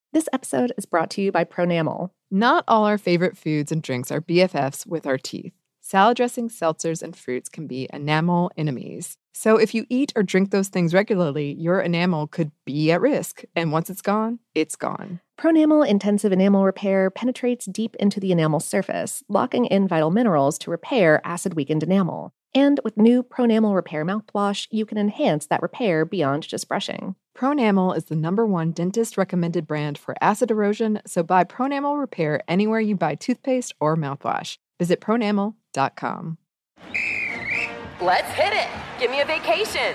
This episode is brought to you by Pronamel. Not all our favorite foods and drinks are BFFs with our teeth. Salad dressings, seltzers, and fruits can be enamel enemies. So if you eat or drink those things regularly, your enamel could be at risk. And once it's gone, it's gone. Pronamel Intensive Enamel Repair penetrates deep into the enamel surface, locking in vital minerals to repair acid-weakened enamel. And with new Pronamel Repair mouthwash, you can enhance that repair beyond just brushing. Pronamel is the #1 dentist-recommended brand for acid erosion, so buy Pronamel Repair anywhere you buy toothpaste or mouthwash. Visit pronamel.com. Let's hit it. Give me a vacation.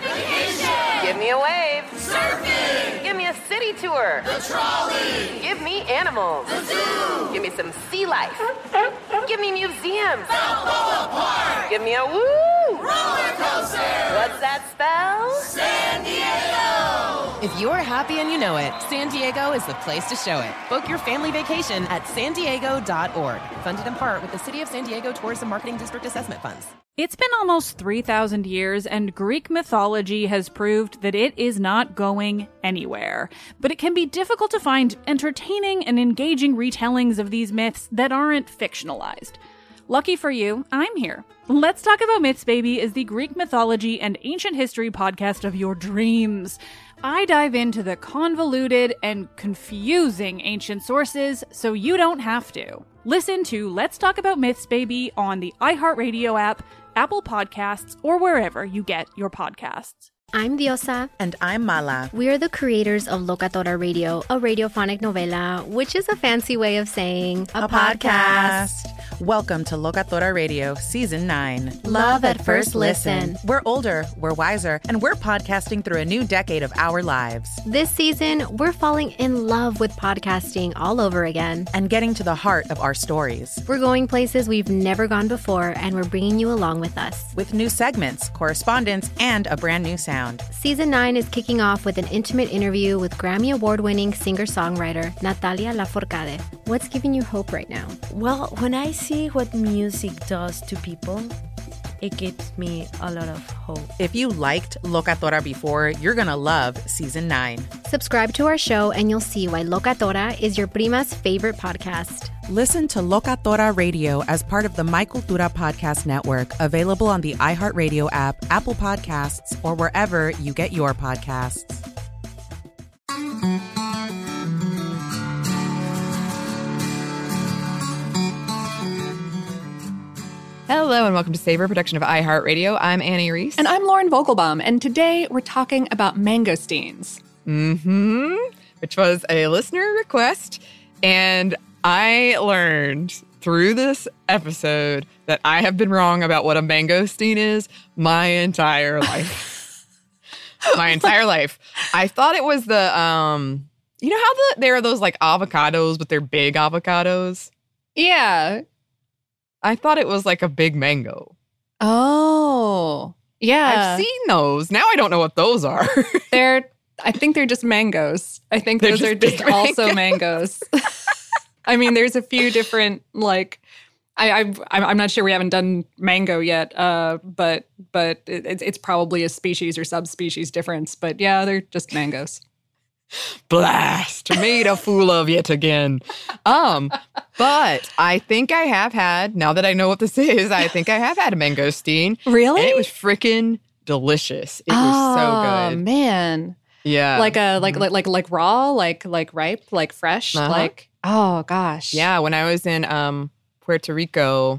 Give me a wave. Surfing. Give me a city tour. The trolley. Give me animals. The zoo. Give me some sea life. Give me museums. Balboa Park. Give me a woo. Roller coaster. What's that spell? San Diego. If you're happy and you know it, San Diego is the place to show it. Book your family vacation at sandiego.org. Funded in part with the City of San Diego Tourism Marketing District Assessment Funds. It's been almost 3,000 years, and Greek mythology has proved that it is not going anywhere. But it can be difficult to find entertaining and engaging retellings of these myths that aren't fictionalized. Lucky for you, I'm here. Let's Talk About Myths, Baby is the Greek mythology and ancient history podcast of your dreams. I dive into the convoluted and confusing ancient sources so you don't have to. Listen to Let's Talk About Myths, Baby on the iHeartRadio app, Apple Podcasts, or wherever you get your podcasts. I'm Diosa. And I'm Mala. We are the creators of Locatora Radio, a radiophonic novela, which is a fancy way of saying a podcast. Welcome to Locatora Radio, Season 9. Love at First Listen. We're older, we're wiser, and we're podcasting through a new decade of our lives. This season, we're falling in love with podcasting all over again. And getting to the heart of our stories. We're going places we've never gone before, and we're bringing you along with us. With new segments, correspondence, and a brand new sound. Season 9 is kicking off with an intimate interview with Grammy Award-winning singer-songwriter Natalia Lafourcade. What's giving you hope right now? Well, when I see what music does to people, it gives me a lot of hope. If you liked Locatora before, you're gonna love Season 9. Subscribe to our show and you'll see why Locatora is your prima's favorite podcast. Listen to Locatora Radio as part of the My Cultura Podcast Network, available on the iHeartRadio app, Apple Podcasts, or wherever you get your podcasts. Hello and welcome to Savor, production of iHeartRadio. I'm Annie Reese. And I'm Lauren Vogelbaum, and today we're talking about mangosteens. Which was a listener request, and I learned through this episode that I have been wrong about what a mangosteen is my entire life. My entire life. I thought it was the, you know how there are those like avocados, but they're big avocados? Yeah. I thought it was like a big mango. Oh. Yeah. I've seen those. Now I don't know what those are. I think they're just mangoes. I think those are just also mangoes. I mean, there's a few different, like, I'm not sure we haven't done mango yet, but it's probably a species or subspecies difference. But yeah, they're just mangoes. Blast! Made a fool of yet again. But I think I have had, now that I know what this is, I think I have had a mangosteen. Really? And it was freaking delicious. It was so good. Oh, man. Yeah. Like raw, like ripe, like fresh, like, oh gosh. Yeah, when I was in Puerto Rico,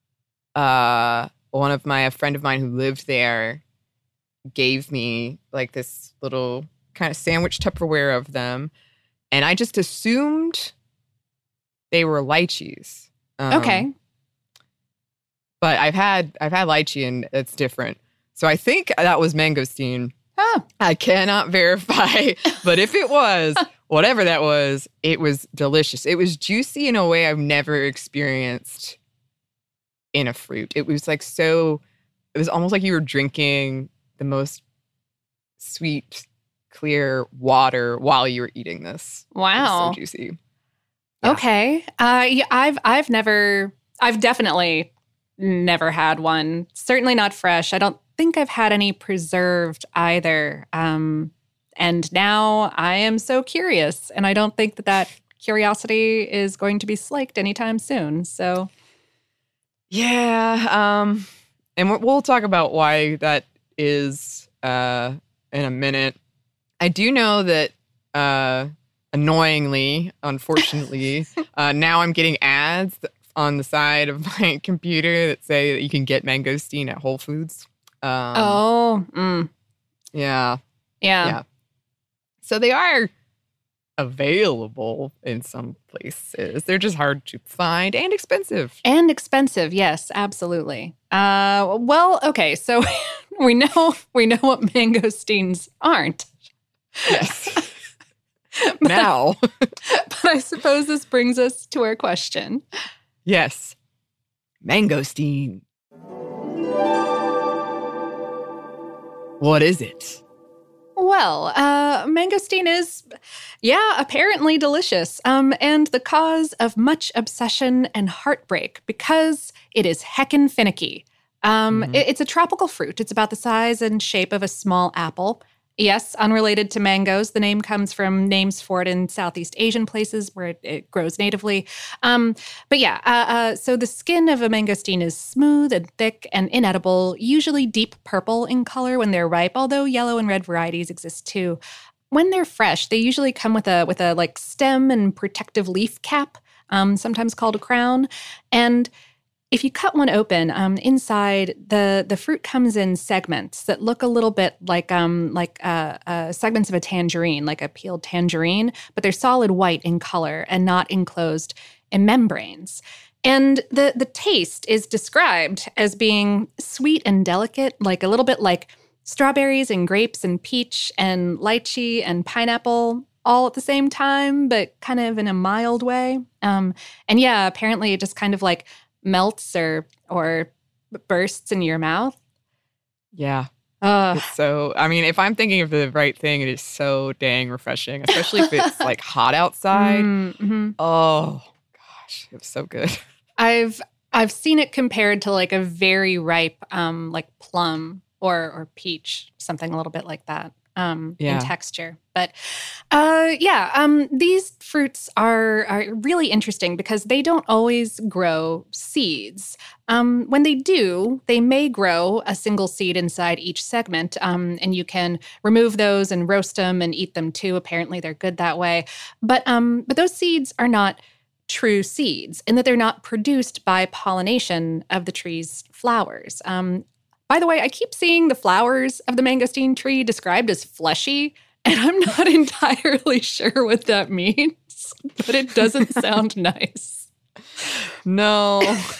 a friend of mine who lived there gave me like this little kind of sandwich Tupperware of them, and I just assumed they were lychees. Okay. But I've had lychee and it's different. So I think that was mangosteen. Oh. I cannot verify, but if it was, whatever that was, it was delicious. It was juicy in a way I've never experienced in a fruit. It was like it was almost like you were drinking the most sweet, clear water while you were eating this. Wow. It was so juicy. Yeah. Okay. Yeah, I've definitely never had one. Certainly not fresh. I don't think I've had any preserved either. And now I am so curious, and I don't think that curiosity is going to be slaked anytime soon. So, yeah, and we'll talk about why that is in a minute. I do know that annoyingly, unfortunately, now I'm getting ads on the side of my computer that say that you can get mangosteen at Whole Foods. Yeah. So they are available in some places. They're just hard to find and expensive. Yes, absolutely. Well, okay, so we know what mangosteens aren't. Yes. Now. But I suppose this brings us to our question. Yes. Mangosteen. What is it? Well, mangosteen is, apparently delicious, and the cause of much obsession and heartbreak because it is heckin' finicky. It's a tropical fruit. It's about the size and shape of a small apple. Yes, unrelated to mangoes. The name comes from names for it in Southeast Asian places where it grows natively. So the skin of a mangosteen is smooth and thick and inedible, usually deep purple in color when they're ripe, although yellow and red varieties exist too. When they're fresh, they usually come with a like stem and protective leaf cap, sometimes called a crown. And if you cut one open, inside the fruit comes in segments that look a little bit like segments of a tangerine, like a peeled tangerine, but they're solid white in color and not enclosed in membranes. And the taste is described as being sweet and delicate, like a little bit like strawberries and grapes and peach and lychee and pineapple all at the same time, but kind of in a mild way. Apparently it just kind of like melts or bursts in your mouth. Yeah. If I'm thinking of the right thing, it is so dang refreshing, especially if it's like hot outside. Mm-hmm. Oh gosh, it was so good. I've seen it compared to like a very ripe like plum or peach, something a little bit like that. In texture. But these fruits are really interesting because they don't always grow seeds. When they do, they may grow a single seed inside each segment, and you can remove those and roast them and eat them too. Apparently, they're good that way. But those seeds are not true seeds in that they're not produced by pollination of the tree's flowers. By the way, I keep seeing the flowers of the mangosteen tree described as fleshy, and I'm not entirely sure what that means, but it doesn't sound nice. No.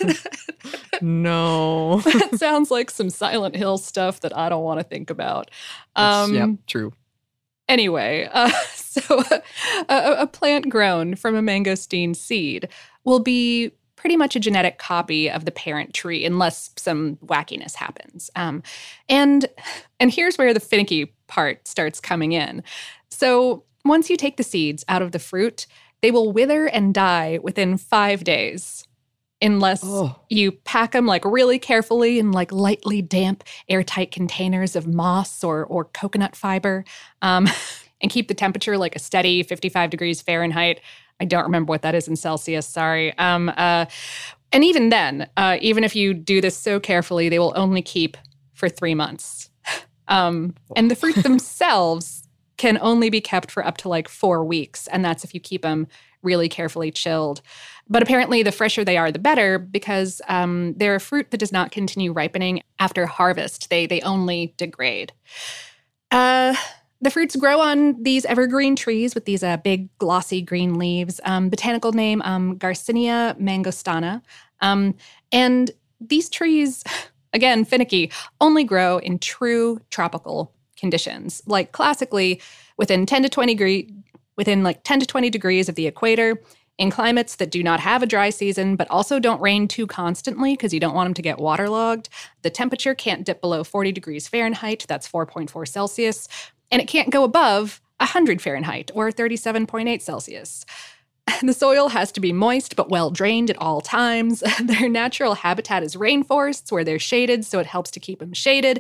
That sounds like some Silent Hill stuff that I don't want to think about. True. Anyway, so a plant grown from a mangosteen seed will be pretty much a genetic copy of the parent tree unless some wackiness happens. And here's where the finicky part starts coming in. So once you take the seeds out of the fruit, they will wither and die within 5 days unless you pack them like really carefully in like lightly damp, airtight containers of moss or coconut fiber, and keep the temperature like a steady 55 degrees Fahrenheit. I don't remember what that is in Celsius, sorry. And even then, even if you do this so carefully, they will only keep for 3 months. And the fruit themselves can only be kept for up to like 4 weeks, and that's if you keep them really carefully chilled. But apparently the fresher they are, the better, because they're a fruit that does not continue ripening after harvest. They only degrade. The fruits grow on these evergreen trees with these big, glossy green leaves. Botanical name, Garcinia mangostana. And these trees, again, finicky, only grow in true tropical conditions. Like classically, within 10 to 20 degrees of the equator, in climates that do not have a dry season, but also don't rain too constantly because you don't want them to get waterlogged. The temperature can't dip below 40 degrees Fahrenheit. That's 4.4 Celsius. And it can't go above 100 Fahrenheit or 37.8 Celsius. The soil has to be moist but well drained at all times. Their natural habitat is rainforests where they're shaded, so it helps to keep them shaded.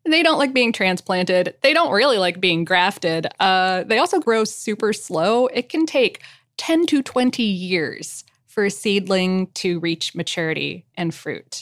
They don't like being transplanted. They don't really like being grafted. They also grow super slow. It can take 10 to 20 years for a seedling to reach maturity and fruit.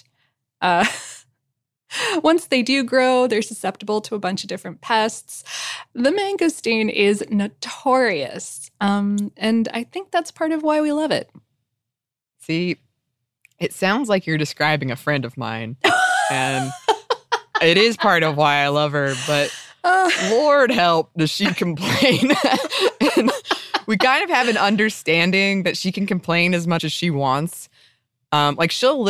Once they do grow, they're susceptible to a bunch of different pests. The mangosteen is notorious, and I think that's part of why we love it. See, it sounds like you're describing a friend of mine, and it is part of why I love her, but Lord help, does she complain? And we kind of have an understanding that she can complain as much as she wants. Like she'll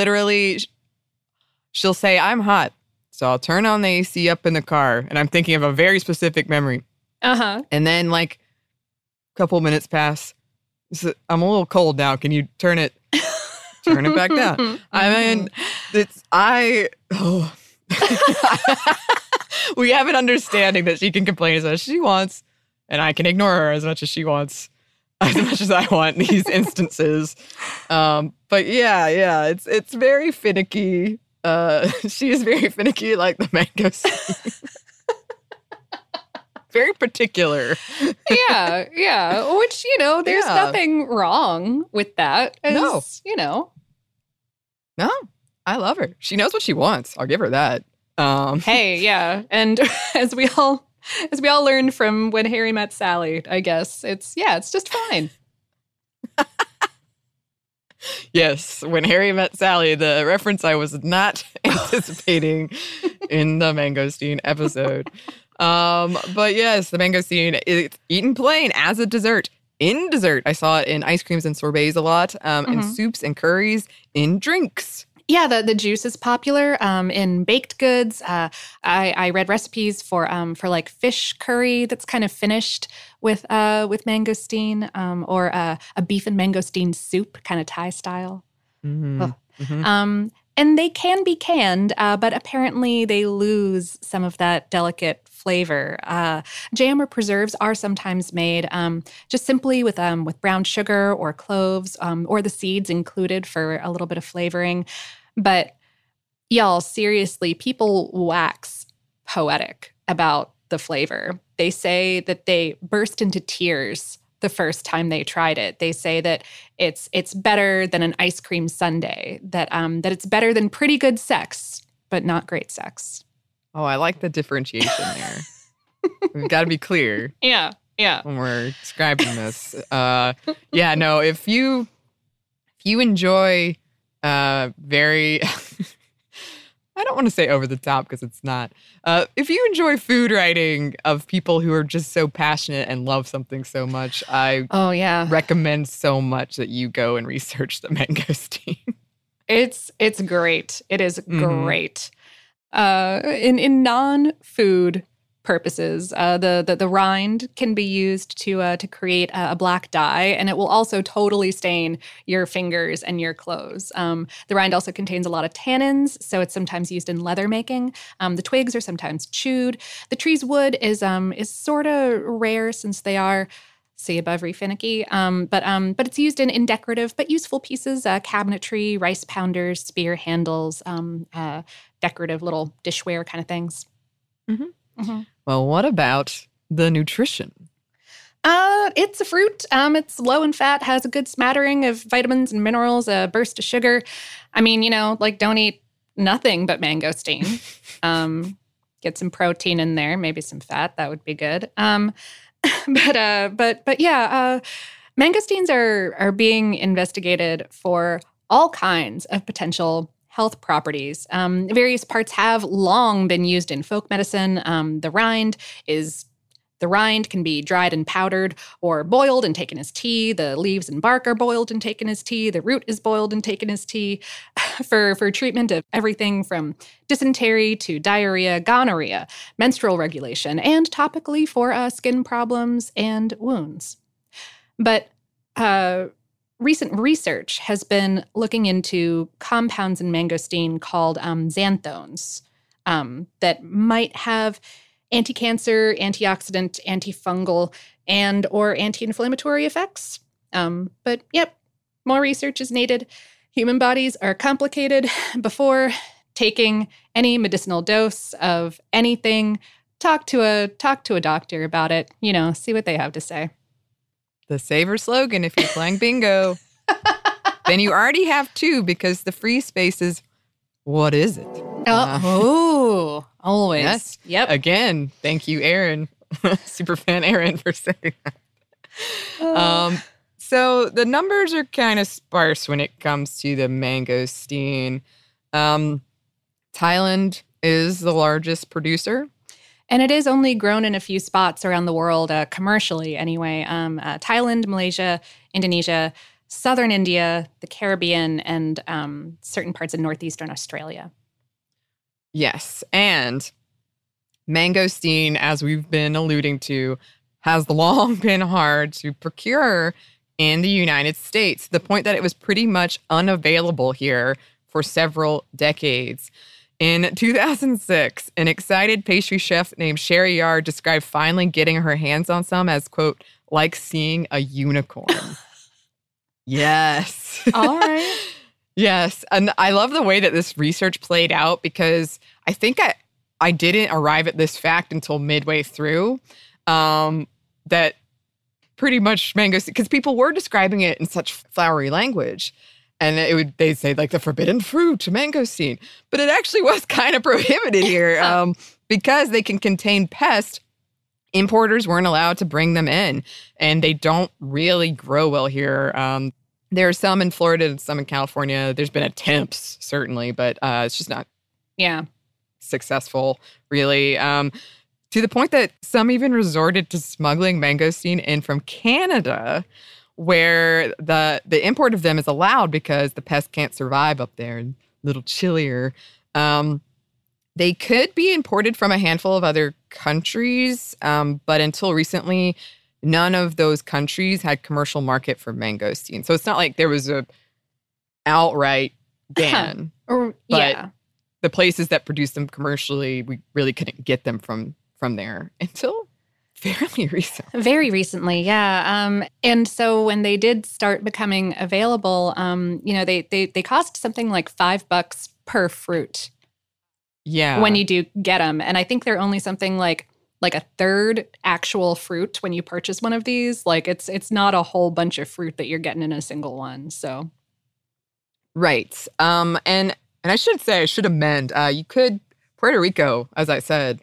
say, I'm hot, so I'll turn on the AC up in the car. And I'm thinking of a very specific memory. And then like a couple minutes pass. I'm a little cold now. Can you turn it back down? I mean, we have an understanding that she can complain as much as she wants, and I can ignore her as much as she wants, as much as I want in these instances. But yeah, it's very finicky. She is very finicky, like the mangosteen. Very particular. Yeah. Which, there's nothing wrong with that. No. No, I love her. She knows what she wants. I'll give her that. Hey, yeah. And as we all learned from When Harry Met Sally, I guess, it's just fine. Yes, When Harry Met Sally, the reference I was not anticipating in the mangosteen episode. But yes, the mangosteen is eaten plain as a dessert. In dessert, I saw it in ice creams and sorbets a lot, in soups and curries, in drinks. Yeah, the juice is popular in baked goods. I read recipes for like fish curry that's kind of finished with mangosteen, or a beef and mangosteen soup, kind of Thai style. And they can be canned, but apparently they lose some of that delicate flavor. Jam or preserves are sometimes made just simply with brown sugar or cloves, or the seeds included for a little bit of flavoring. But y'all, seriously, people wax poetic about the flavor. They say that they burst into tears the first time they tried it. They say that it's better than an ice cream sundae, that it's better than pretty good sex, but not great sex. Oh, I like the differentiation there. We've got to be clear. Yeah. When we're describing this. If you enjoy very I don't want to say over the top because it's not. If you enjoy food writing of people who are just so passionate and love something so much, I recommend so much that you go and research the mangosteen. It's great. It is great. In non-food purposes, the rind can be used to create a black dye, and it will also totally stain your fingers and your clothes. The rind also contains a lot of tannins, so it's sometimes used in leather making. The twigs are sometimes chewed. The tree's wood is sort of rare since they are, see above, finicky. But it's used in decorative but useful pieces: cabinetry, rice pounders, spear handles, decorative little dishware kind of things. Well, what about the nutrition? It's a fruit. It's low in fat, has a good smattering of vitamins and minerals, a burst of sugar. I mean, don't eat nothing but mangosteen. Get some protein in there, maybe some fat. That would be good. But yeah, mangosteens are being investigated for all kinds of potential health properties. Various parts have long been used in folk medicine. The rind can be dried and powdered or boiled and taken as tea. The leaves and bark are boiled and taken as tea. The root is boiled and taken as tea for treatment of everything from dysentery to diarrhea, gonorrhea, menstrual regulation, and topically for skin problems and wounds. But recent research has been looking into compounds in mangosteen called xanthones that might have anti-cancer, antioxidant, antifungal, and or anti-inflammatory effects. But yep, more research is needed. Human bodies are complicated. Before taking any medicinal dose of anything, talk to a doctor about it, see what they have to say. The saver slogan, if you're playing bingo, then you already have 2 because the free space is, what is it? Always. Yes. Yep. Again, thank you, Aaron. Superfan Aaron for saying that. So the numbers are kind of sparse when it comes to the mangosteen. Thailand is the largest producer. And it is only grown in a few spots around the world, commercially anyway. Thailand, Malaysia, Indonesia, southern India, the Caribbean, and certain parts of northeastern Australia. Yes, and mangosteen, as we've been alluding to, has long been hard to procure in the United States, to the point that it was pretty much unavailable here for several decades. In 2006, an excited pastry chef named Sherry Yard described finally getting her hands on some as, quote, like seeing a unicorn. Yes. All right. Yes. And I love the way that this research played out, because I think I didn't arrive at this fact until midway through, that pretty much mangosteen, because people were describing it in such flowery language. And they'd say like the forbidden fruit, mangosteen. But it actually was kind of prohibited here because they can contain pests. Importers weren't allowed to bring them in, and they don't really grow well here. There are some in Florida and some in California. There's been attempts, certainly, but it's just not successful, really. To the point that some even resorted to smuggling mangosteen in from Canada, where the import of them is allowed because the pests can't survive up there, a little chillier. They could be imported from a handful of other countries, but until recently, none of those countries had commercial market for mangosteen. So it's not like there was a outright ban. But the places that produce them commercially, we really couldn't get them from there until fairly recently. Very recently, yeah. And so when they did start becoming available, they cost something like $5 per fruit. Yeah. When you do get them. And I think they're only something like a third actual fruit when you purchase one of these. Like it's not a whole bunch of fruit that you're getting in a single one. So. Right. And I should amend, you could, Puerto Rico, as I said,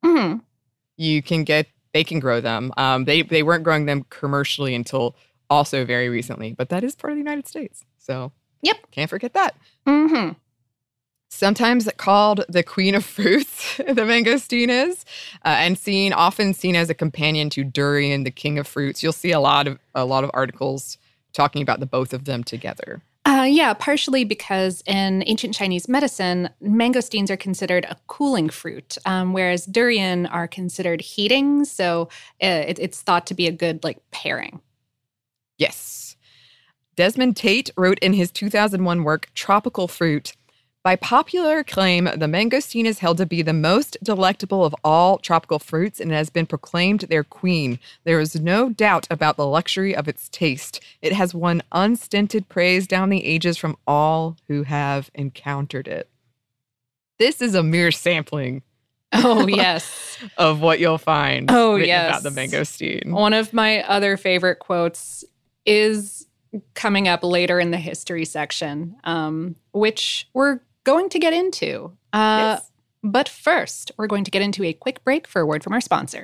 they can grow them. They weren't growing them commercially until also very recently, but that is part of the United States. So can't forget that. Mm-hmm. Sometimes called the queen of fruits, the mangosteen is, and often seen as a companion to durian, the king of fruits. You'll see a lot of articles talking about the both of them together. Partially because in ancient Chinese medicine, mangosteens are considered a cooling fruit, whereas durian are considered heating. So it's thought to be a good pairing. Yes. Desmond Tate wrote in his 2001 work, Tropical Fruit, by popular acclaim, the mangosteen is held to be the most delectable of all tropical fruits and has been proclaimed their queen. There is no doubt about the luxury of its taste. It has won unstinted praise down the ages from all who have encountered it. This is a mere sampling. Oh, yes. of what you'll find about the mangosteen. One of my other favorite quotes is coming up later in the history section, which we're going to get into. Yes. But first, we're going to get into a quick break for a word from our sponsor.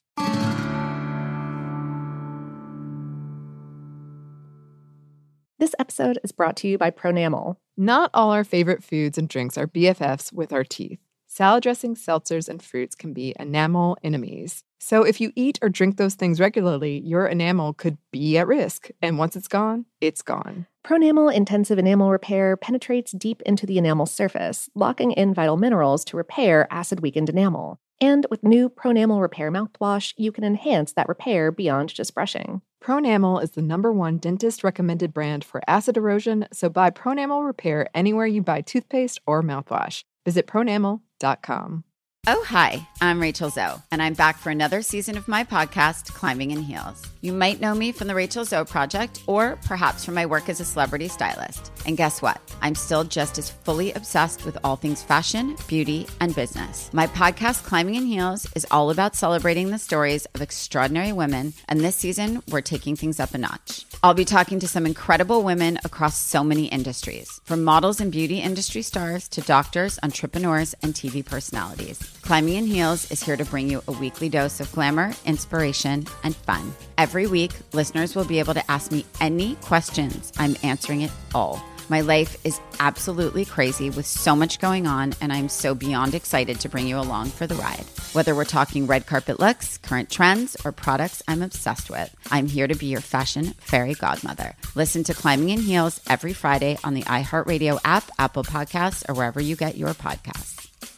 This episode is brought to you by Pronamel. Not all our favorite foods and drinks are BFFs with our teeth. Salad dressings, seltzers, and fruits can be enamel enemies. So if you eat or drink those things regularly, your enamel could be at risk. And once it's gone, it's gone. Pronamel Intensive Enamel Repair penetrates deep into the enamel surface, locking in vital minerals to repair acid-weakened enamel. And with new Pronamel Repair mouthwash, you can enhance that repair beyond just brushing. Pronamel is the #1 dentist-recommended brand for acid erosion, so buy Pronamel Repair anywhere you buy toothpaste or mouthwash. Visit pronamel.com. Oh, hi, I'm Rachel Zoe, and I'm back for another season of my podcast, Climbing in Heels. You might know me from the Rachel Zoe Project, or perhaps from my work as a celebrity stylist. And guess what? I'm still just as fully obsessed with all things fashion, beauty, and business. My podcast, Climbing in Heels, is all about celebrating the stories of extraordinary women, and this season, we're taking things up a notch. I'll be talking to some incredible women across so many industries, from models and beauty industry stars to doctors, entrepreneurs, and TV personalities. Climbing in Heels is here to bring you a weekly dose of glamour, inspiration, and fun. Every week, listeners will be able to ask me any questions. I'm answering it all. My life is absolutely crazy with so much going on, and I'm so beyond excited to bring you along for the ride. Whether we're talking red carpet looks, current trends, or products I'm obsessed with, I'm here to be your fashion fairy godmother. Listen to Climbing in Heels every Friday on the iHeartRadio app, Apple Podcasts, or wherever you get your podcasts.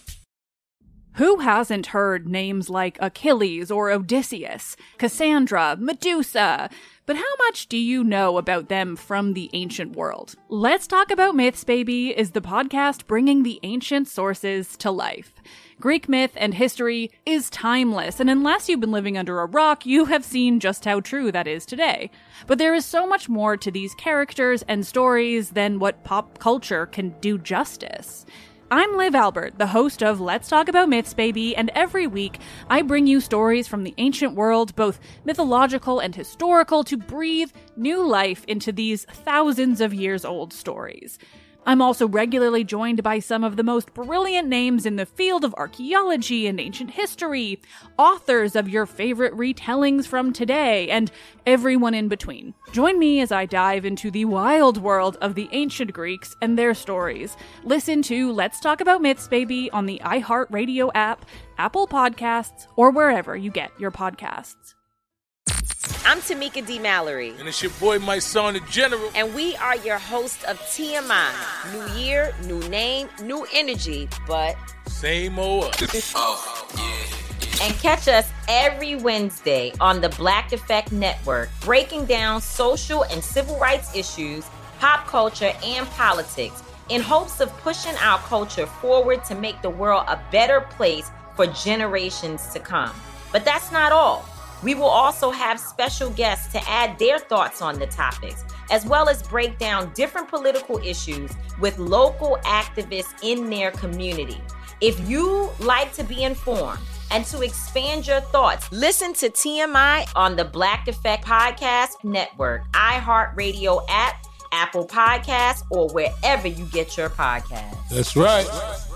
Who hasn't heard names like Achilles or Odysseus, Cassandra, Medusa? But how much do you know about them from the ancient world? Let's Talk About Myths, Baby is the podcast bringing the ancient sources to life. Greek myth and history is timeless, and unless you've been living under a rock, you have seen just how true that is today. But there is so much more to these characters and stories than what pop culture can do justice. I'm Liv Albert, the host of Let's Talk About Myths, Baby, and every week I bring you stories from the ancient world, both mythological and historical, to breathe new life into these thousands of years old stories. I'm also regularly joined by some of the most brilliant names in the field of archaeology and ancient history, authors of your favorite retellings from today, and everyone in between. Join me as I dive into the wild world of the ancient Greeks and their stories. Listen to Let's Talk About Myths, Baby on the iHeartRadio app, Apple Podcasts, or wherever you get your podcasts. I'm Tamika D. Mallory. And it's your boy, my son, the General. And we are your hosts of TMI. New year, new name, new energy, but same old us. Oh, yeah. And catch us every Wednesday on the Black Effect Network, breaking down social and civil rights issues, pop culture, and politics, in hopes of pushing our culture forward to make the world a better place for generations to come. But that's not all. We will also have special guests to add their thoughts on the topics, as well as break down different political issues with local activists in their community. If you like to be informed and to expand your thoughts, listen to TMI on the Black Effect Podcast Network, iHeartRadio app, Apple Podcasts, or wherever you get your podcasts. That's right.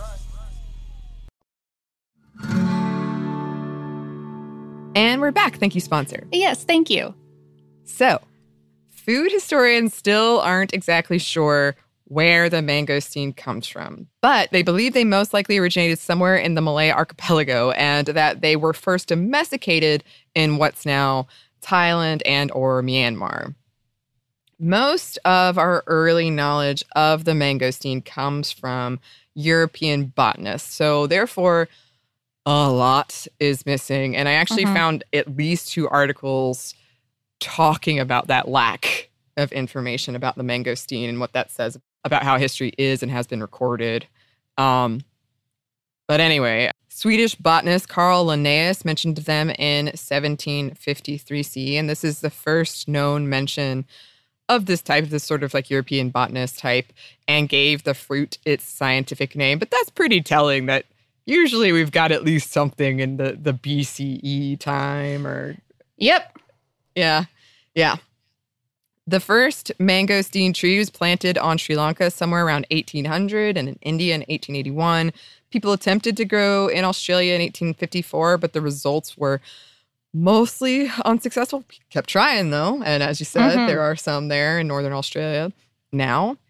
And we're back. Thank you, sponsor. Yes, thank you. So, food historians still aren't exactly sure where the mangosteen comes from, but they believe they most likely originated somewhere in the Malay archipelago and that they were first domesticated in what's now Thailand and or Myanmar. Most of our early knowledge of the mangosteen comes from European botanists. So, therefore, a lot is missing. And I actually found at least 2 articles talking about that lack of information about the mangosteen and what that says about how history is and has been recorded. But anyway, Swedish botanist Carl Linnaeus mentioned them in 1753 CE. And this is the first known mention of this type, this sort of like European botanist type, and gave the fruit its scientific name. But that's pretty telling that usually we've got at least something in the BCE time or... Yep. Yeah. The first mangosteen tree was planted on Sri Lanka somewhere around 1800 and in India in 1881. People attempted to grow in Australia in 1854, but the results were mostly unsuccessful. Kept trying, though. And as you said, there are some there in northern Australia now.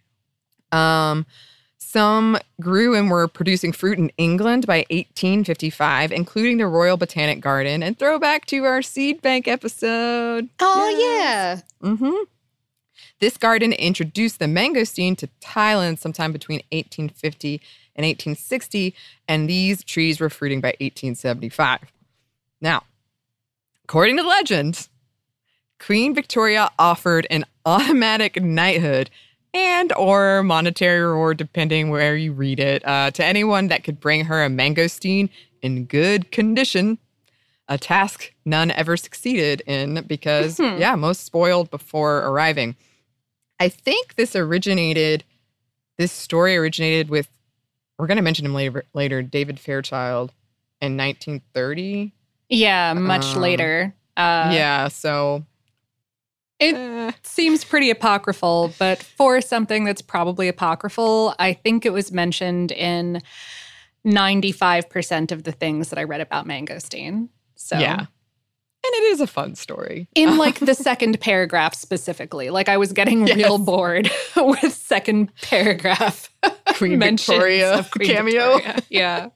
Some grew and were producing fruit in England by 1855, including the Royal Botanic Garden. And throwback to our seed bank episode. Oh, yes. Yeah. This garden introduced the mangosteen to Thailand sometime between 1850 and 1860, and these trees were fruiting by 1875. Now, according to legend, Queen Victoria offered an automatic knighthood and or monetary reward, depending where you read it, to anyone that could bring her a mangosteen in good condition, a task none ever succeeded in because, most spoiled before arriving. I think this story originated with, we're going to mention him later, David Fairchild in 1930. Yeah, much later. So... It seems pretty apocryphal, but for something that's probably apocryphal, I think it was mentioned in 95% of the things that I read about mangosteen. So yeah. And it is a fun story. In like the second paragraph specifically. Like I was getting real bored with second paragraph Queen Victoria cameo. Victoria. Yeah.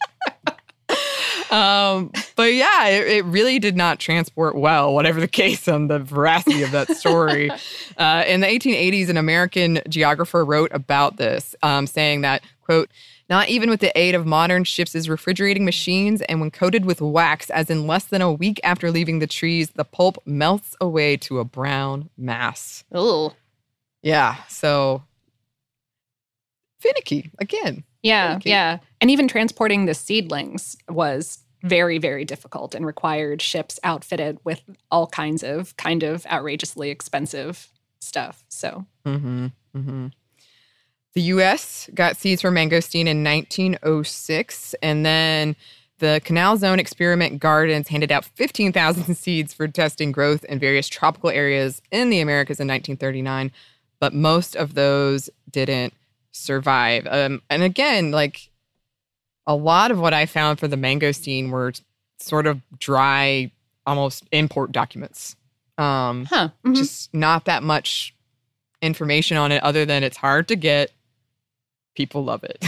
But yeah, it really did not transport well, whatever the case on the veracity of that story. In the 1880s, an American geographer wrote about this, saying that, quote, not even with the aid of modern ships' refrigerating machines and when coated with wax, as in less than a week after leaving the trees, the pulp melts away to a brown mass. Ooh. Yeah, so finicky, again. Yeah, yeah. And even transporting the seedlings was very, very difficult and required ships outfitted with all kinds of kind of outrageously expensive stuff. So, The U.S. got seeds for mangosteen in 1906, and then the Canal Zone Experiment Gardens handed out 15,000 seeds for testing growth in various tropical areas in the Americas in 1939, but most of those didn't survive. And again, like a lot of what I found for the mangosteen were sort of dry, almost import documents. Just not that much information on it other than it's hard to get. People love it.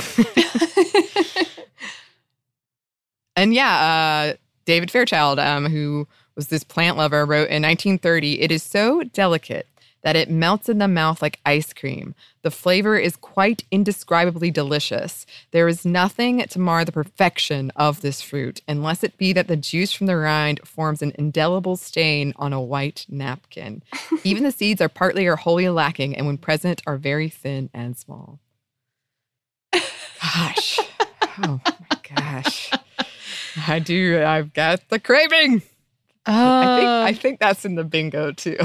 And David Fairchild, who was this plant lover, wrote in 1930, "It is so delicate that it melts in the mouth like ice cream. The flavor is quite indescribably delicious. There is nothing to mar the perfection of this fruit, unless it be that the juice from the rind forms an indelible stain on a white napkin. Even the seeds are partly or wholly lacking, and when present are very thin and small." Gosh. Oh my gosh. I've got the craving. I think that's in the bingo too.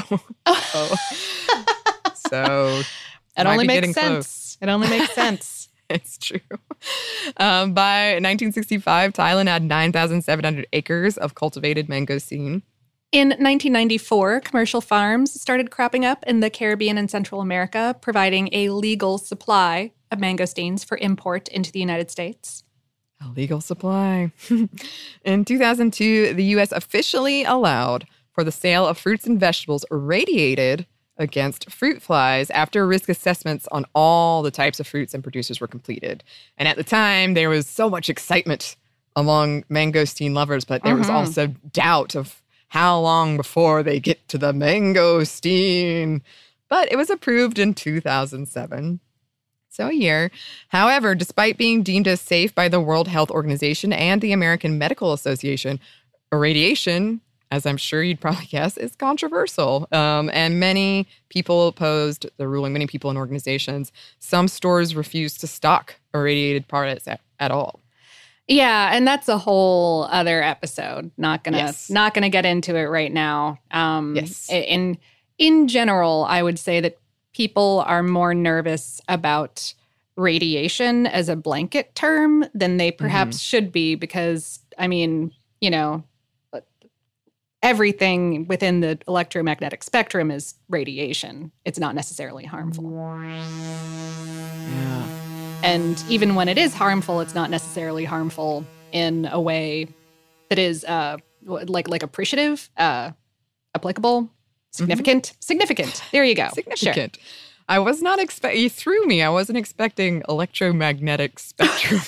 So it only makes sense. It only makes sense. It's true. By 1965, Thailand had 9,700 acres of cultivated mangosteen. In 1994, commercial farms started cropping up in the Caribbean and Central America, providing a legal supply of mangosteens for import into the United States. A legal supply. In 2002, the U.S. officially allowed for the sale of fruits and vegetables irradiated against fruit flies after risk assessments on all the types of fruits and producers were completed. And at the time, there was so much excitement among mangosteen lovers, but there was also doubt of how long before they get to the mangosteen. But it was approved in 2007. So a year. However, despite being deemed as safe by the World Health Organization and the American Medical Association, irradiation, as I'm sure you'd probably guess, is controversial. And many people opposed the ruling, many people and organizations. Some stores refused to stock irradiated products at all. Yeah, and that's a whole other episode. Not gonna get into it right now. In general, I would say that people are more nervous about radiation as a blanket term than they perhaps should be, because, I mean, you know, everything within the electromagnetic spectrum is radiation. It's not necessarily harmful. Yeah. And even when it is harmful, it's not necessarily harmful in a way that is like appreciative, applicable. Significant. There you go. Significant. Sure. I was not expecting, you threw me. I wasn't expecting electromagnetic spectrum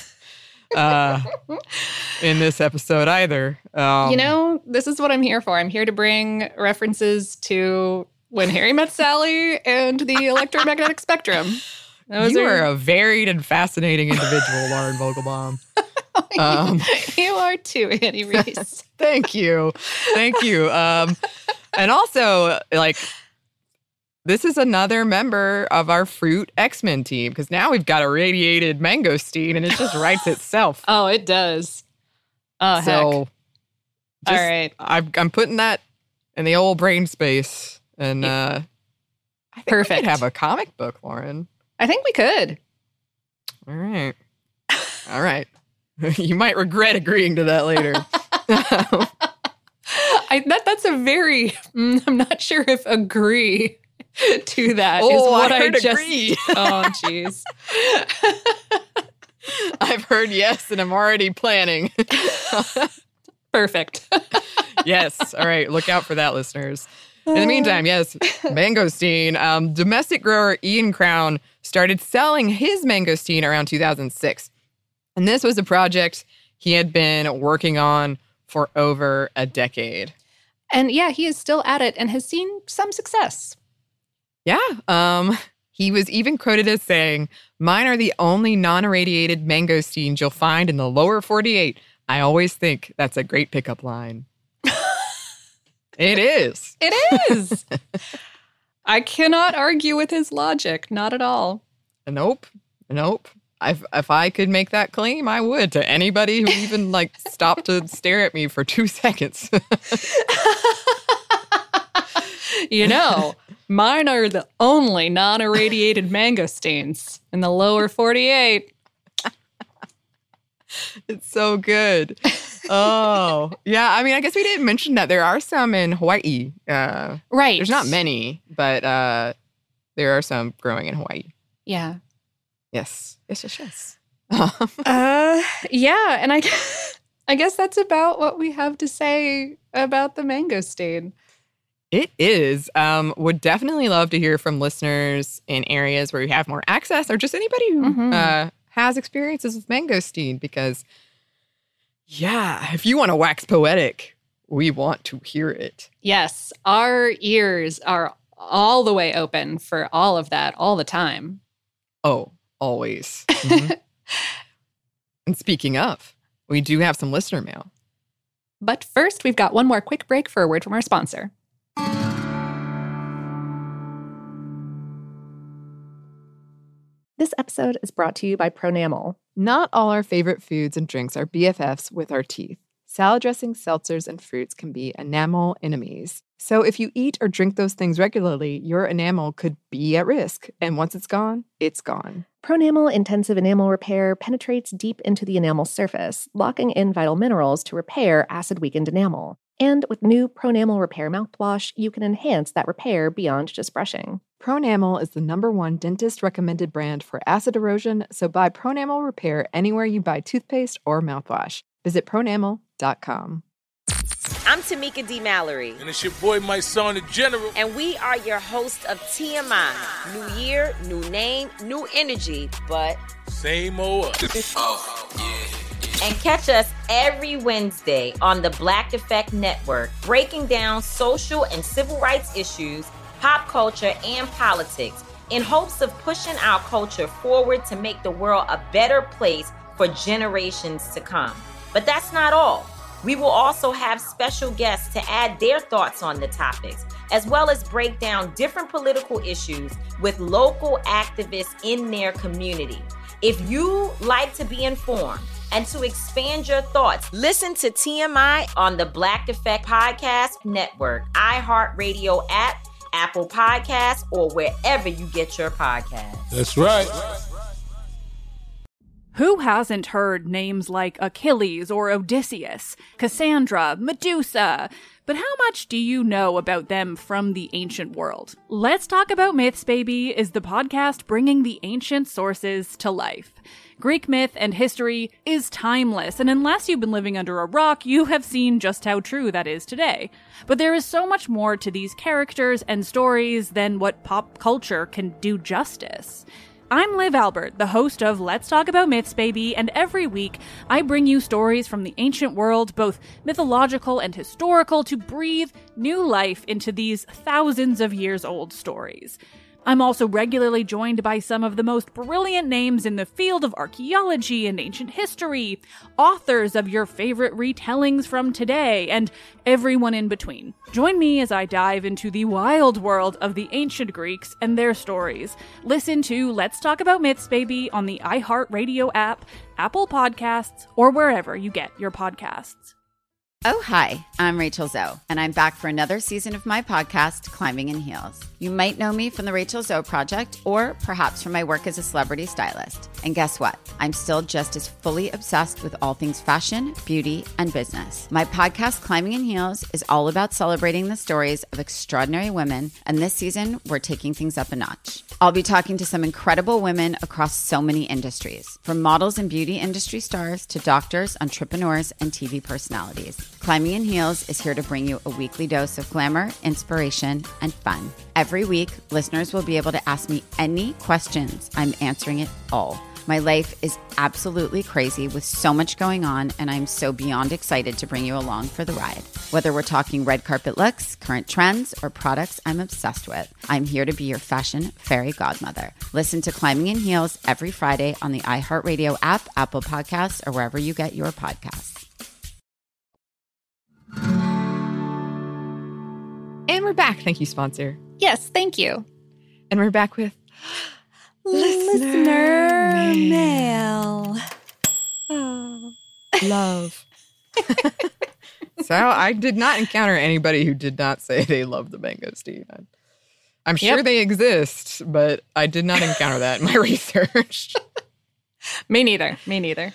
in this episode either. This is what I'm here for. I'm here to bring references to When Harry Met Sally and the electromagnetic spectrum. You are a varied and fascinating individual, Lauren Vogelbaum. You are too, Annie Reese. Thank you. And also, this is another member of our Fruit X-Men team, because now we've got a radiated mangosteen and it just writes itself. Oh, it does. Oh, so heck. All right. I'm putting that in the old brain space. And I think Perfect. we could have a comic book, Lauren. I think we could. All right. All right. You might regret agreeing to that later. That's a very, I'm not sure if agree to that is Oh, what I heard just. agree. Oh, jeez. I've heard yes, and I'm already planning. Perfect. Yes. All right. Look out for that, listeners. In the meantime, yes, mangosteen. Domestic grower Ian Crown started selling his mangosteen around 2006. And this was a project he had been working on for over a decade. And yeah, he is still at it and has seen some success. Yeah. He was even quoted as saying, "Mine are the only non-irradiated mangosteens you'll find in the lower 48. I always think that's a great pickup line." It is. It is. I cannot argue with his logic. Not at all. Nope. If I could make that claim, I would to anybody who even stopped to stare at me for 2 seconds. Mine are the only non-irradiated mangosteens in the lower 48. It's so good. Oh, yeah. I mean, I guess we didn't mention that there are some in Hawaii. Right. There's not many, but there are some growing in Hawaii. Yeah. Yes. Yes. Yeah. And I guess that's about what we have to say about the mangosteen. It is. Would definitely love to hear from listeners in areas where you have more access or just anybody who has experiences with mangosteen because, yeah, if you want to wax poetic, we want to hear it. Yes. Our ears are all the way open for all of that all the time. Oh, always. Mm-hmm. And speaking of, we do have some listener mail. But first, we've got one more quick break for a word from our sponsor. This episode is brought to you by Pronamel. Not all our favorite foods and drinks are BFFs with our teeth. Salad dressings, seltzers, and fruits can be enamel enemies. So if you eat or drink those things regularly, your enamel could be at risk. And once it's gone, it's gone. Pronamel Intensive Enamel Repair penetrates deep into the enamel surface, locking in vital minerals to repair acid-weakened enamel. And with new Pronamel Repair mouthwash, you can enhance that repair beyond just brushing. Pronamel is the #1 dentist-recommended brand for acid erosion, so buy Pronamel Repair anywhere you buy toothpaste or mouthwash. Visit pronamel.com. I'm Tamika D. Mallory. And it's your boy, my son, the General. And we are your host of TMI. New year, new name, new energy, but same old us. Oh, yeah. And catch us every Wednesday on the Black Effect Network, breaking down social and civil rights issues, pop culture, and politics in hopes of pushing our culture forward to make the world a better place for generations to come. But that's not all. We will also have special guests to add their thoughts on the topics, as well as break down different political issues with local activists in their community. If you like to be informed and to expand your thoughts, listen to TMI on the Black Effect Podcast Network, iHeartRadio app, Apple Podcasts, or wherever you get your podcasts. That's right. Who hasn't heard names like Achilles or Odysseus, Cassandra, Medusa? But how much do you know about them from the ancient world? Let's Talk About Myths, Baby is the podcast bringing the ancient sources to life. Greek myth and history is timeless, and unless you've been living under a rock, you have seen just how true that is today. But there is so much more to these characters and stories than what pop culture can do justice. I'm Liv Albert, the host of Let's Talk About Myths, Baby, and every week I bring you stories from the ancient world, both mythological and historical, to breathe new life into these thousands of years old stories. I'm also regularly joined by some of the most brilliant names in the field of archaeology and ancient history, authors of your favorite retellings from today, and everyone in between. Join me as I dive into the wild world of the ancient Greeks and their stories. Listen to Let's Talk About Myths, Baby on the iHeartRadio app, Apple Podcasts, or wherever you get your podcasts. Oh, hi, I'm Rachel Zoe, and I'm back for another season of my podcast, Climbing in Heels. You might know me from the Rachel Zoe Project, or perhaps from my work as a celebrity stylist. And guess what? I'm still just as fully obsessed with all things fashion, beauty, and business. My podcast, Climbing in Heels, is all about celebrating the stories of extraordinary women, and this season, we're taking things up a notch. I'll be talking to some incredible women across so many industries, from models and beauty industry stars to doctors, entrepreneurs, and TV personalities. Climbing in Heels is here to bring you a weekly dose of glamour, inspiration, and fun. Every week, listeners will be able to ask me any questions. I'm answering it all. My life is absolutely crazy with so much going on, and I'm so beyond excited to bring you along for the ride. Whether we're talking red carpet looks, current trends, or products I'm obsessed with, I'm here to be your fashion fairy godmother. Listen to Climbing in Heels every Friday on the iHeartRadio app, Apple Podcasts, or wherever you get your podcasts. And we're back. Thank you, sponsor. Yes, thank you. And we're back with Listener Mail. Oh. Love. So I did not encounter anybody who did not say they love the mangosteen. I'm sure they exist, but I did not encounter that in my research. Me neither.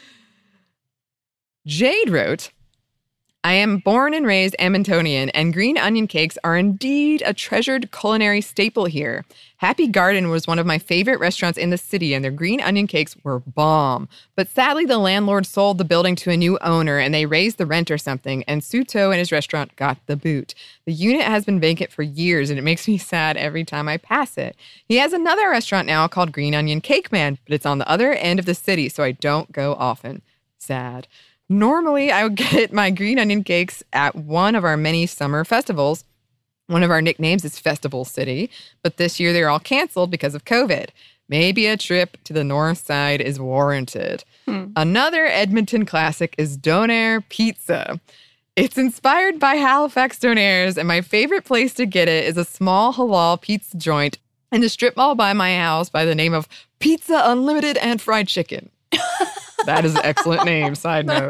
Jade wrote, I am born and raised Edmontonian, and green onion cakes are indeed a treasured culinary staple here. Happy Garden was one of my favorite restaurants in the city, and their green onion cakes were bomb. But sadly, the landlord sold the building to a new owner, and they raised the rent or something, and Suto and his restaurant got the boot. The unit has been vacant for years, and it makes me sad every time I pass it. He has another restaurant now called Green Onion Cake Man, but it's on the other end of the city, so I don't go often. Sad. Normally, I would get my green onion cakes at one of our many summer festivals. One of our nicknames is Festival City, but this year they're all canceled because of COVID. Maybe a trip to the north side is warranted. Another Edmonton classic is Donair Pizza. It's inspired by Halifax Donairs, and my favorite place to get it is a small halal pizza joint in the strip mall by my house by the name of Pizza Unlimited and Fried Chicken. That is an excellent name, side note.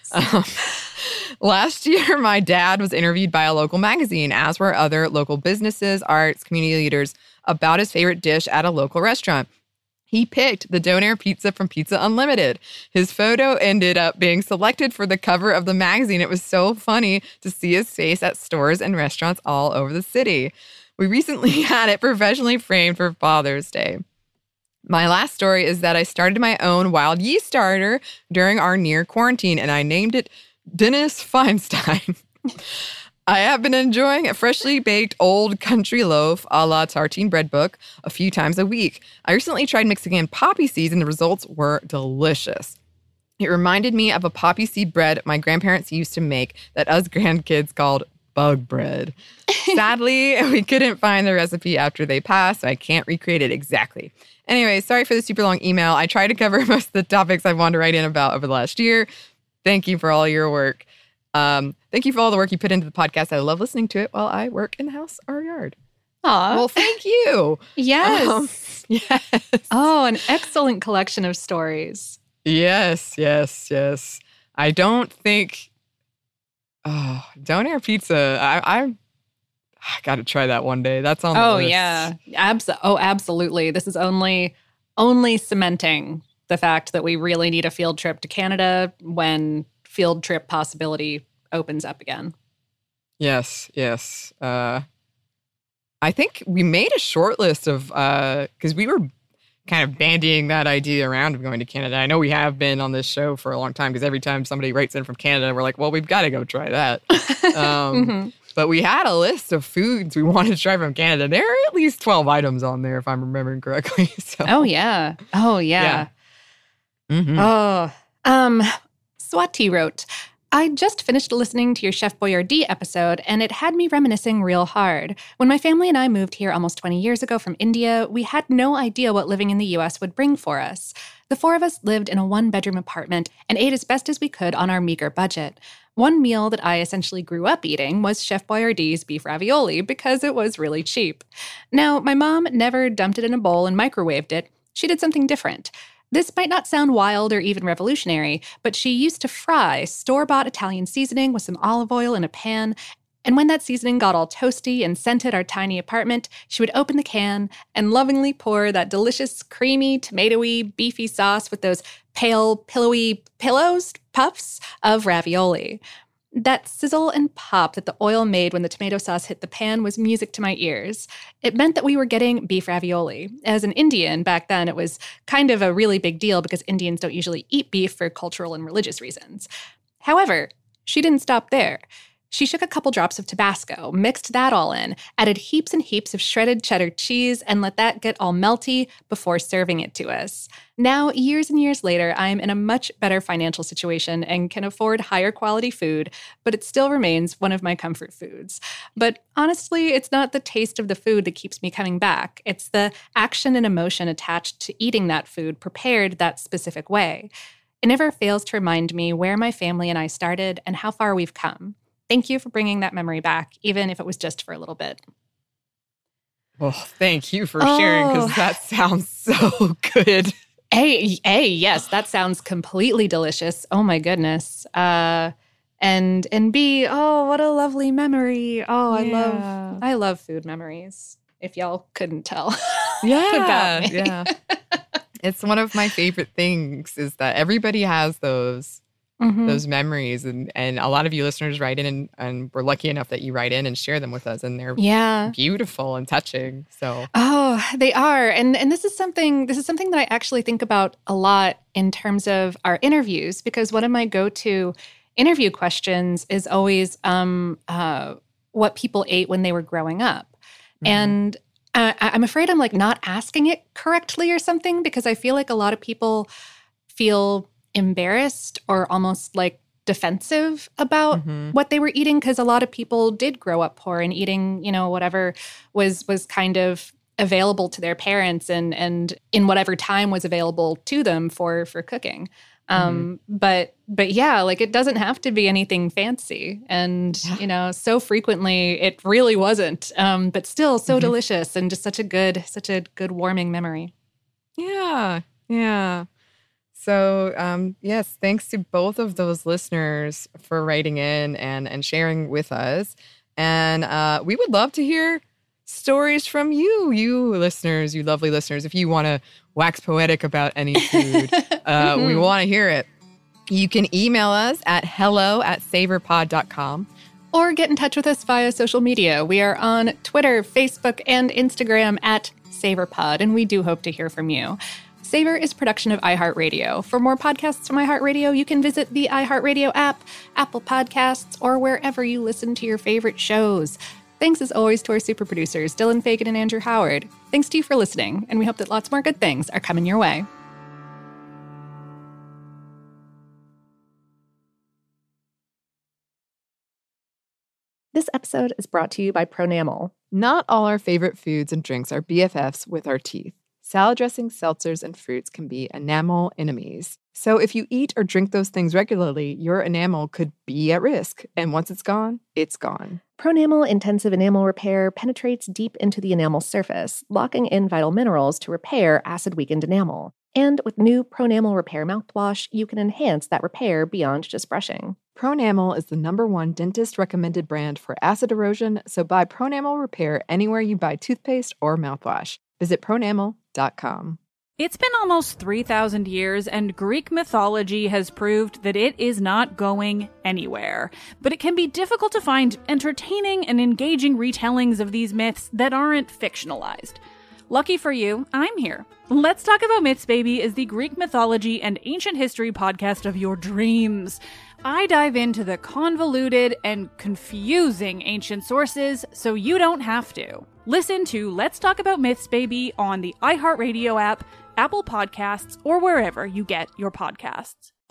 Last year, my dad was interviewed by a local magazine, as were other local businesses, arts, community leaders, about his favorite dish at a local restaurant. He picked the Donair pizza from Pizza Unlimited. His photo ended up being selected for the cover of the magazine. It was so funny to see his face at stores and restaurants all over the city. We recently had it professionally framed for Father's Day. My last story is that I started my own wild yeast starter during our near quarantine, and I named it Dennis Feinstein. I have been enjoying a freshly baked old country loaf a la Tartine Bread Book a few times a week. I recently tried mixing in poppy seeds, and the results were delicious. It reminded me of a poppy seed bread my grandparents used to make that us grandkids called bug bread. Sadly, we couldn't find the recipe after they passed, so I can't recreate it exactly. Anyway, sorry for the super long email. I tried to cover most of the topics I wanted to write in about over the last year. Thank you for all your work. Thank you for all the work you put into the podcast. I love listening to it while I work in the house or yard. Aw. Well, thank you. Yes. Yes. Oh, an excellent collection of stories. Yes. I don't think... Oh, Donair Pizza. I got to try that one day. That's on the list. Yeah. Absolutely. This is only cementing the fact that we really need a field trip to Canada when field trip possibility opens up again. Yes. I think we made a short list of, because we were kind of bandying that idea around of going to Canada. I know we have been on this show for a long time, because every time somebody writes in from Canada, we're like, well, we've got to go try that. But we had a list of foods we wanted to try from Canada. There are at least 12 items on there, if I'm remembering correctly. So. Oh, yeah. Mm-hmm. Swati wrote, I just finished listening to your Chef Boyardee episode, and it had me reminiscing real hard. When my family and I moved here almost 20 years ago from India, we had no idea what living in the U.S. would bring for us. The four of us lived in a one-bedroom apartment and ate as best as we could on our meager budget. One meal that I essentially grew up eating was Chef Boyardee's beef ravioli because it was really cheap. Now, my mom never dumped it in a bowl and microwaved it. She did something different. This might not sound wild or even revolutionary, but she used to fry store-bought Italian seasoning with some olive oil in a pan, and when that seasoning got all toasty and scented our tiny apartment, she would open the can and lovingly pour that delicious, creamy, tomatoey, beefy sauce with those pale, pillowy puffs of ravioli. That sizzle and pop that the oil made when the tomato sauce hit the pan was music to my ears. It meant that we were getting beef ravioli. As an Indian, back then, it was kind of a really big deal because Indians don't usually eat beef for cultural and religious reasons. However, she didn't stop there. She shook a couple drops of Tabasco, mixed that all in, added heaps and heaps of shredded cheddar cheese, and let that get all melty before serving it to us. Now, years and years later, I'm in a much better financial situation and can afford higher quality food, but it still remains one of my comfort foods. But honestly, it's not the taste of the food that keeps me coming back. It's the action and emotion attached to eating that food prepared that specific way. It never fails to remind me where my family and I started and how far we've come. Thank you for bringing that memory back, even if it was just for a little bit. Well, thank you for sharing, because that sounds so good. A, yes, that sounds completely delicious. Oh my goodness. And B, oh, what a lovely memory. Oh, Yeah. I love food memories. If y'all couldn't tell. Yeah, about me. yeah. It's one of my favorite things is that everybody has those memories, and a lot of you listeners write in, and we're lucky enough that you write in and share them with us, and they're beautiful and touching. So they are, and this is something that I actually think about a lot in terms of our interviews, because one of my go-to interview questions is always what people ate when they were growing up, and I'm afraid I'm like not asking it correctly or something, because I feel like a lot of people feel embarrassed or almost like defensive about what they were eating, because a lot of people did grow up poor and eating, whatever was kind of available to their parents and in whatever time was available to them for cooking. But yeah, like it doesn't have to be anything fancy. And, so frequently it really wasn't, but still so delicious and just such a good warming memory. Yeah. Yeah. So, yes, thanks to both of those listeners for writing in and sharing with us. And we would love to hear stories from you listeners, you lovely listeners. If you want to wax poetic about any food, we want to hear it. You can email us at hello@savorpod.com. Or get in touch with us via social media. We are on Twitter, Facebook, and Instagram @SavorPod, and we do hope to hear from you. Savor is a production of iHeartRadio. For more podcasts from iHeartRadio, you can visit the iHeartRadio app, Apple Podcasts, or wherever you listen to your favorite shows. Thanks as always to our super producers, Dylan Fagan and Andrew Howard. Thanks to you for listening, and we hope that lots more good things are coming your way. This episode is brought to you by Pronamel. Not all our favorite foods and drinks are BFFs with our teeth. Salad dressings, seltzers, and fruits can be enamel enemies. So if you eat or drink those things regularly, your enamel could be at risk. And once it's gone, it's gone. Pronamel Intensive Enamel Repair penetrates deep into the enamel surface, locking in vital minerals to repair acid-weakened enamel. And with new Pronamel Repair mouthwash, you can enhance that repair beyond just brushing. Pronamel is the #1 dentist-recommended brand for acid erosion, so buy Pronamel Repair anywhere you buy toothpaste or mouthwash. Visit pronamel.com. It's been almost 3,000 years, and Greek mythology has proved that it is not going anywhere. But it can be difficult to find entertaining and engaging retellings of these myths that aren't fictionalized. Lucky for you, I'm here. Let's Talk About Myths, Baby is the Greek mythology and ancient history podcast of your dreams. I dive into the convoluted and confusing ancient sources so you don't have to. Listen to Let's Talk About Myths, Baby on the iHeartRadio app, Apple Podcasts, or wherever you get your podcasts.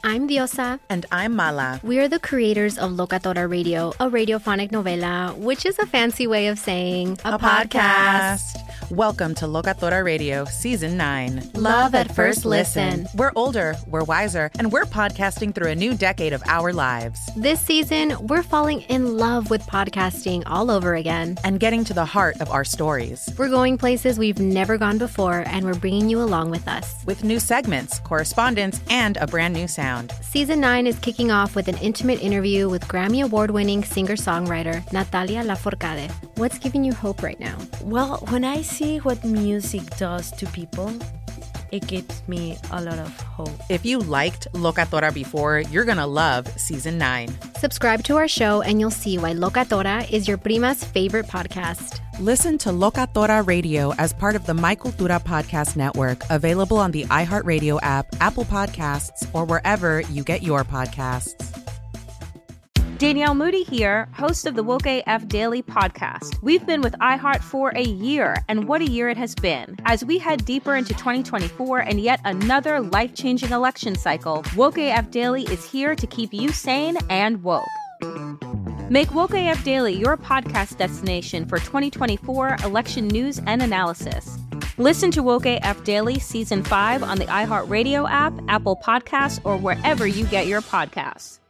I'm Diosa. And I'm Mala. We are the creators of Locatora Radio, a radiophonic novela, which is a fancy way of saying a podcast. Welcome to Locatora Radio Season 9. Love at First Listen. We're older, we're wiser, and we're podcasting through a new decade of our lives. This season, we're falling in love with podcasting all over again. And getting to the heart of our stories. We're going places we've never gone before, and we're bringing you along with us. With new segments, correspondence, and a brand new sound. Season 9 is kicking off with an intimate interview with Grammy Award-winning singer-songwriter Natalia Lafourcade. What's giving you hope right now? Well, when I see what music does to people, it gives me a lot of hope. If you liked Locatora before, you're gonna love Season 9. Subscribe to our show and you'll see why Locatora is your prima's favorite podcast. Listen to Locatora Radio as part of the My Cultura Podcast Network, available on the iHeartRadio app, Apple Podcasts, or wherever you get your podcasts. Danielle Moody here, host of the Woke AF Daily podcast. We've been with iHeart for a year, and what a year it has been. As we head deeper into 2024 and yet another life-changing election cycle, Woke AF Daily is here to keep you sane and woke. Make Woke AF Daily your podcast destination for 2024 election news and analysis. Listen to Woke AF Daily Season 5 on the iHeartRadio app, Apple Podcasts, or wherever you get your podcasts.